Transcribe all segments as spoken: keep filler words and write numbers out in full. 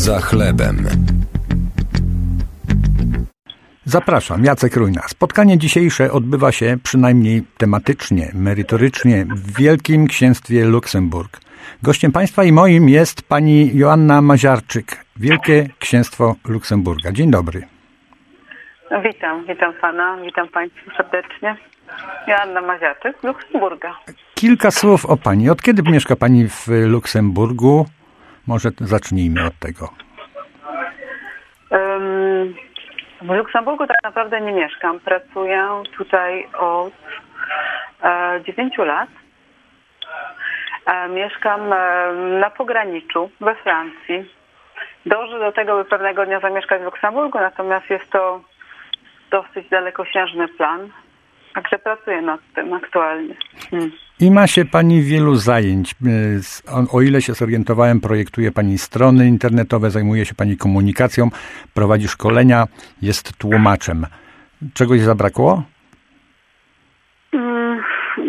Za chlebem. Zapraszam, Jacek Rujna. Spotkanie dzisiejsze odbywa się przynajmniej tematycznie, merytorycznie w Wielkim Księstwie Luksemburg. Gościem państwa i moim jest pani Joanna Maziarczyk, Wielkie Księstwo Luksemburga. Dzień dobry. Witam, witam pana, witam państwa serdecznie. Joanna Maziarczyk z Luksemburga. Kilka słów o pani. Od kiedy mieszka pani w Luksemburgu? Może zacznijmy od tego. Um, w Luksemburgu tak naprawdę nie mieszkam. Pracuję tutaj od e, dziewięciu lat. E, mieszkam e, na pograniczu we Francji. Dążę do tego, by pewnego dnia zamieszkać w Luksemburgu, natomiast jest to dosyć dalekosiężny plan. Także pracuję nad tym aktualnie. Hmm. I ma się pani wielu zajęć. O ile się zorientowałem, projektuje pani strony internetowe, zajmuje się pani komunikacją, prowadzi szkolenia, jest tłumaczem. Czegoś zabrakło? Hmm.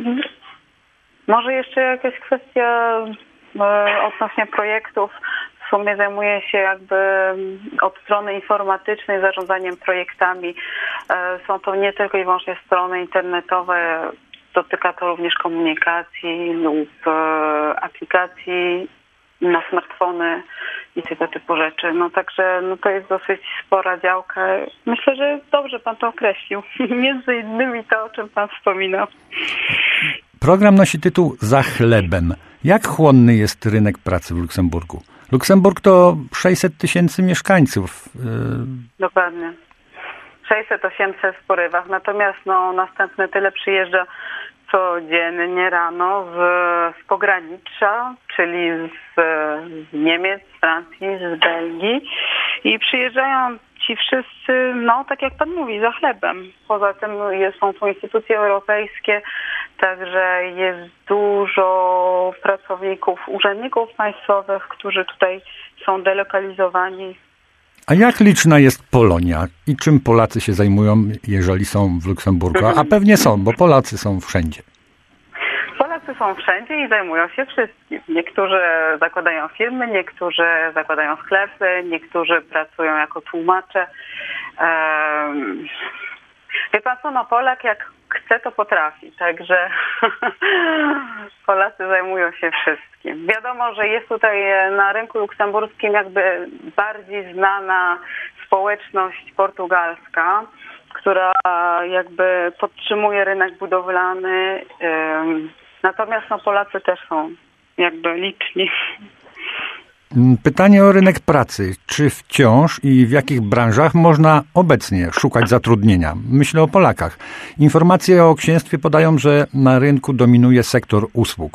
Może jeszcze jakaś kwestia e, odnośnie projektów. W sumie zajmuję się jakby od strony informatycznej zarządzaniem projektami. Są to nie tylko i wyłącznie strony internetowe, dotyka to również komunikacji lub aplikacji na smartfony i tego typu rzeczy. No także no to jest dosyć spora działka. Myślę, że dobrze pan to określił. Między innymi to, o czym pan wspominał. Program nosi tytuł Za chlebem. Jak chłonny jest rynek pracy w Luksemburgu? Luksemburg to sześćset tysięcy mieszkańców. Dokładnie. sześćset osiemset w porywach. Natomiast no, następne tyle przyjeżdża codziennie rano z, z pogranicza, czyli z, z Niemiec, z Francji, z Belgii. I przyjeżdżają ci wszyscy, no tak jak pan mówi, za chlebem. Poza tym jest, są tu instytucje europejskie, także jest dużo pracowników, urzędników państwowych, którzy tutaj są delokalizowani. A jak liczna jest Polonia i czym Polacy się zajmują, jeżeli są w Luksemburgu? A pewnie są, bo Polacy są wszędzie. Polacy są wszędzie i zajmują się wszystkim. Niektórzy zakładają firmy, niektórzy zakładają sklepy, niektórzy pracują jako tłumacze. Um, wie pan co, no Polak jak chce, to potrafi. Także Polacy zajmują się wszystkim. Wiadomo, że jest tutaj na rynku luksemburskim jakby bardziej znana społeczność portugalska, która jakby podtrzymuje rynek budowlany. Natomiast no, Polacy też są jakby liczni. Pytanie o rynek pracy. Czy wciąż i w jakich branżach można obecnie szukać zatrudnienia? Myślę o Polakach. Informacje o księstwie podają, że na rynku dominuje sektor usług.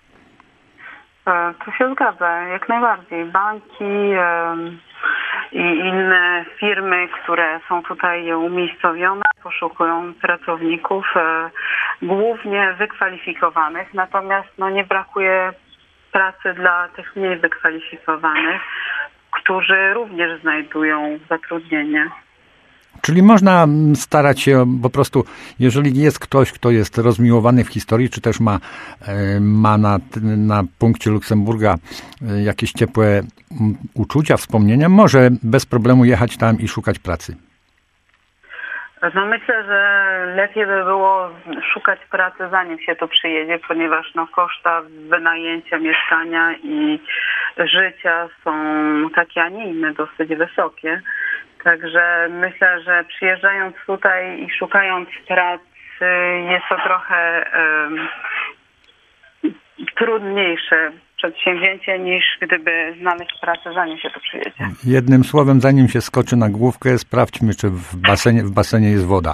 To się zgadza, jak najbardziej. Banki i inne firmy, które są tutaj umiejscowione, poszukują pracowników głównie wykwalifikowanych, natomiast no, nie brakuje pracy dla tych mniej wykwalifikowanych, którzy również znajdują zatrudnienie. Czyli można starać się po prostu, jeżeli jest ktoś, kto jest rozmiłowany w historii, czy też ma, ma na, na punkcie Luksemburga jakieś ciepłe uczucia, wspomnienia, może bez problemu jechać tam i szukać pracy. No myślę, że lepiej by było szukać pracy, zanim się tu przyjedzie, ponieważ no, koszta wynajęcia mieszkania i życia są takie, a nie inne, dosyć wysokie. Także myślę, że przyjeżdżając tutaj i szukając pracy jest to trochę um, trudniejsze przedsięwzięcie niż gdyby znaleźć pracę, zanim się tu przyjedzie. Jednym słowem, zanim się skoczy na główkę, sprawdźmy, czy w basenie, w basenie jest woda.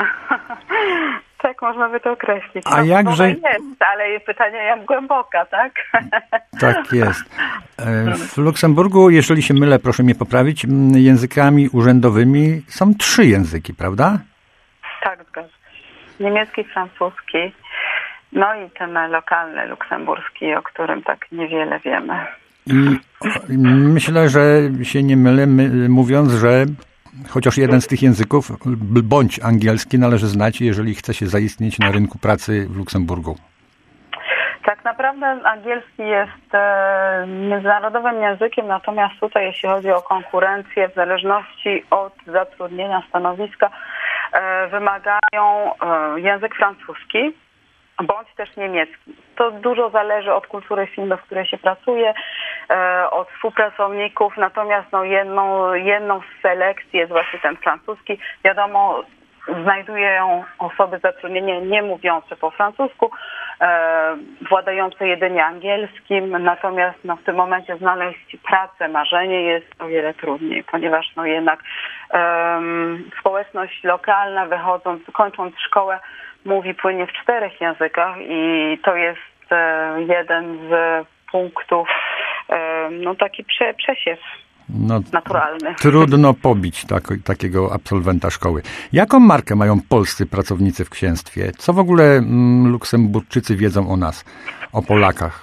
Tak można by to określić. A no, jakże... jest, ale pytanie jak głęboka, tak? Tak jest. W Luksemburgu, jeżeli się mylę, proszę mnie poprawić, językami urzędowymi są trzy języki, prawda? Tak, zgadzam się. Niemiecki, francuski, no i ten lokalny luksemburski, o którym tak niewiele wiemy. I myślę, że się nie mylę, mówiąc, że chociaż jeden z tych języków, bądź angielski, należy znać, jeżeli chce się zaistnieć na rynku pracy w Luksemburgu. Tak naprawdę angielski jest e, międzynarodowym językiem, natomiast tutaj, jeśli chodzi o konkurencję, w zależności od zatrudnienia stanowiska, e, wymagają e, język francuski bądź też niemiecki. To dużo zależy od kultury firmy, w której się pracuje, e, od współpracowników, natomiast no, jedną, jedną z selekcji jest właśnie ten francuski. Wiadomo, znajdują osoby zatrudnienie nie mówiące po francusku, e, władające jedynie angielskim, natomiast no, w tym momencie znaleźć pracę, marzenie jest o wiele trudniej, ponieważ no, jednak e, społeczność lokalna, wychodząc, kończąc szkołę, mówi płynnie w czterech językach i to jest e, jeden z punktów, e, no taki prze, przesiew. No, naturalny. Trudno pobić tak, takiego absolwenta szkoły. Jaką markę mają polscy pracownicy w księstwie? Co w ogóle mm, Luksemburczycy wiedzą o nas, o Polakach?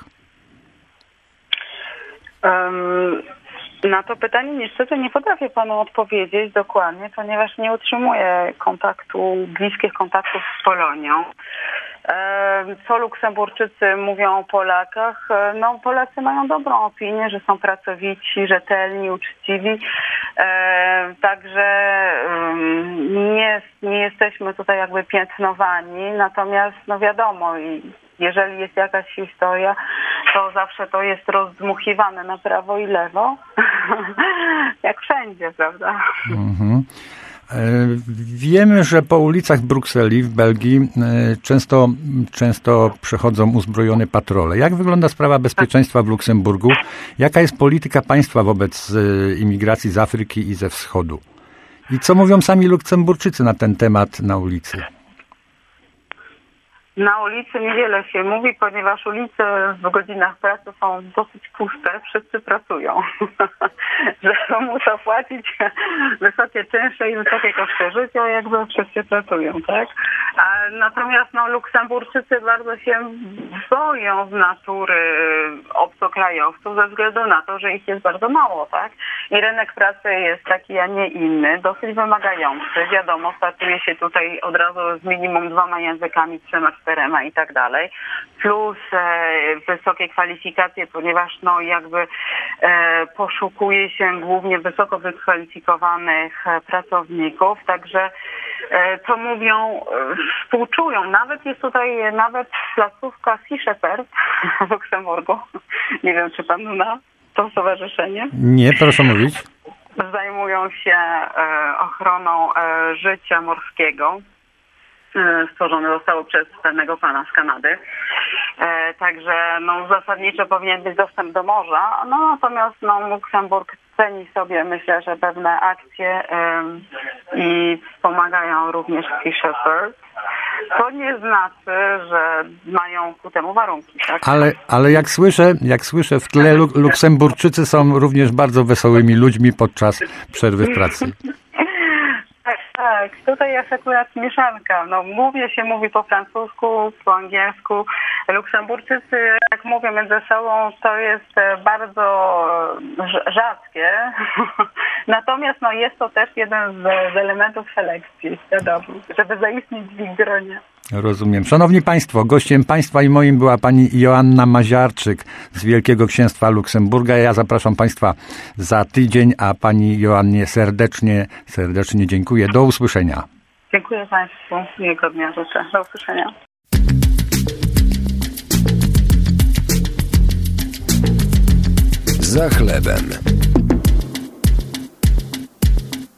Um, na to pytanie niestety nie potrafię panu odpowiedzieć dokładnie, ponieważ nie utrzymuję kontaktu, bliskich kontaktów z Polonią. Co Luksemburczycy mówią o Polakach? No, Polacy mają dobrą opinię, że są pracowici, rzetelni, uczciwi. Także nie, nie jesteśmy tutaj jakby piętnowani, natomiast no wiadomo, jeżeli jest jakaś historia, to zawsze to jest rozdmuchiwane na prawo i lewo. Jak wszędzie, prawda? Mhm. Wiemy, że po ulicach Brukseli w Belgii często, często przechodzą uzbrojone patrole. Jak wygląda sprawa bezpieczeństwa w Luksemburgu? Jaka jest polityka państwa wobec imigracji z Afryki i ze wschodu? I co mówią sami Luksemburczycy na ten temat na ulicy? Na ulicy niewiele się mówi, ponieważ ulice w godzinach pracy są dosyć puste, wszyscy pracują. Że muszą płacić wysokie czynsze i wysokie koszty życia, jakby wszyscy pracują, tak? A natomiast no, Luksemburczycy bardzo się boją z natury obcokrajowców ze względu na to, że ich jest bardzo mało, tak? I rynek pracy jest taki, a nie inny, dosyć wymagający. Wiadomo, startuje się tutaj od razu z minimum dwoma językami, trzema, czterema i tak dalej. Plus e, wysokie kwalifikacje, ponieważ no jakby e, poszukuje się głównie wysoko wykwalifikowanych e, pracowników, także e, co mówią, e, współczują. Nawet jest tutaj nawet placówka Sea Shepherd w Luksemburgu. Nie wiem, czy pan zna to stowarzyszenie? Nie, proszę mówić. Zajmują się e, ochroną e, życia morskiego. Stworzone zostało przez pewnego pana z Kanady. E, także no, zasadniczo powinien być dostęp do morza. No, natomiast no, Luksemburg ceni sobie, myślę, że pewne akcje e, i wspomagają również Sea Shepherd. To nie znaczy, że mają ku temu warunki. Tak? Ale, ale jak słyszę, jak słyszę w tle, Luk- Luksemburczycy są również bardzo wesołymi ludźmi podczas przerwy w pracy. Tak, tutaj jest akurat mieszanka. No, mówię się, mówi po francusku, po angielsku. Luksemburczycy, jak mówię między sobą, to jest bardzo rzadkie. Natomiast no, jest to też jeden z, z elementów selekcji, wiadomo, żeby zaistnieć w ich gronie. Rozumiem. Szanowni Państwo, gościem Państwa i moim była pani Joanna Maziarczyk z Wielkiego Księstwa Luksemburga. Ja zapraszam Państwa za tydzień, a pani Joannie serdecznie, serdecznie dziękuję. Do usłyszenia. Dziękuję Państwu. Miłego dnia życzę. Do usłyszenia. Za chlebem.